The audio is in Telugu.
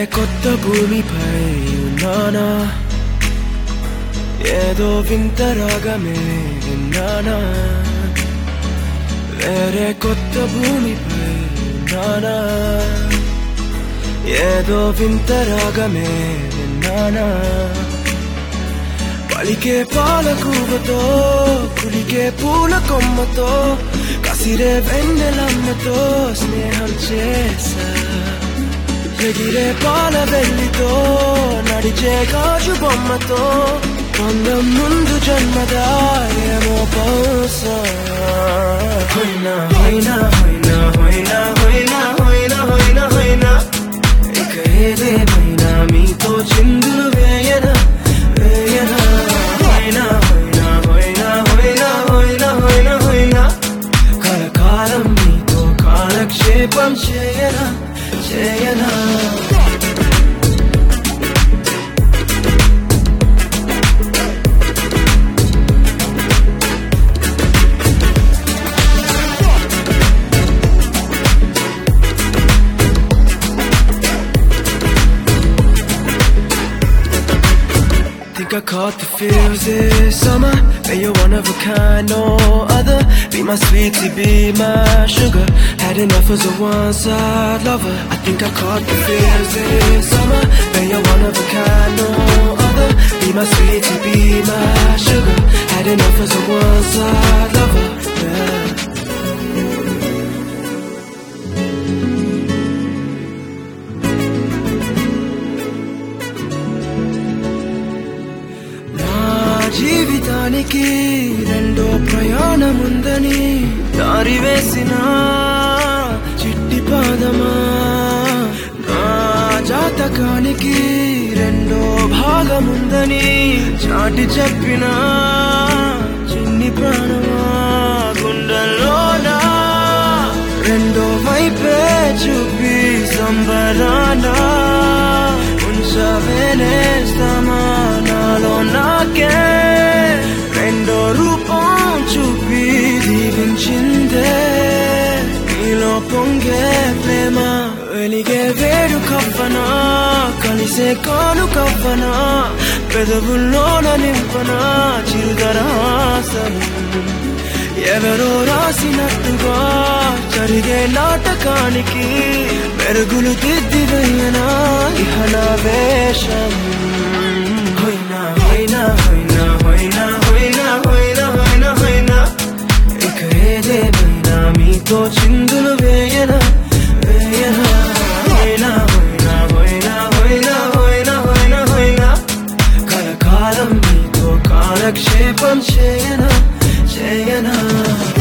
కొత్త భూమిపై ఉన్నానా ఏదో వింత రాగమే విన్నానా వేరే కొత్త భూమిపై ఉన్నానా ఏదో వింత రాగమే విన్నానా పలికే పాలకూవతో కులికే పూల కొమ్మతో కసిరే వెన్నెలమ్మతో స్నేహం చేసా ఎగిరే పాల వెల్లితో నడిచే గాజు బొమ్మతో పొందం ముందు జన్మదా ఏమో బహుశా హోయినా హోయినా హోయినా హోయినా హోయినా హోయినా హోయినా హోయినా ఇక ఏదేమైనా మీతో చిందులు వేయనా వేయనా హోయినా హోయినా హోయినా హోయినా హోయినా హోయినా హోయినా కలకాలం మీతో కాలక్షేపం చేయనా చేయనా Think I caught the feels this summer. Man, you're one of a kind, no other. Be my sweetie, be my sugar. Had enough as a one-side lover. I think I caught the feels this summer. Man, you're one of a kind, no other. Be my sweetie, be my sugar. Had enough as a one-side lover. Yeah. జీవితానికి రెండో ప్రయాణముందని దారి వేసిన చిట్టి పాదమా నా జాతకానికి రెండో భాగముందని చాటి చెప్పిన చిన్ని ప్రాణమా గుండెల్లోనా రెండో వైపే చూపి సంబరానా ఉంచవేనేస్తామా నాలో నాకే రెండో రూపం చూపి దీవించిందే నీలో పొంగే ప్రేమ వెలిగే వేడు కవ్వనా కలిసే కాను కవ్వనా పెదవుల్లోన నింపనా చిరుదరాసనం ఎవరో రాసినట్టుగా జరిగే నాటకానికి మెరుగులు దిద్దివయ్యనా ఇహనా వేషం హోయినా హోయినా హోయినా హోయినా హోయినా హోయినా హోయినా హోయినా ఇక ఏదేమైనా మీతో చిందులు వేయనా వేయనా హోయినా హోయినా హోయినా హోయినా హోయినా హోయినా హోయినా కలకాలం మీతో కాలక్షేపం చేయనా చేయనా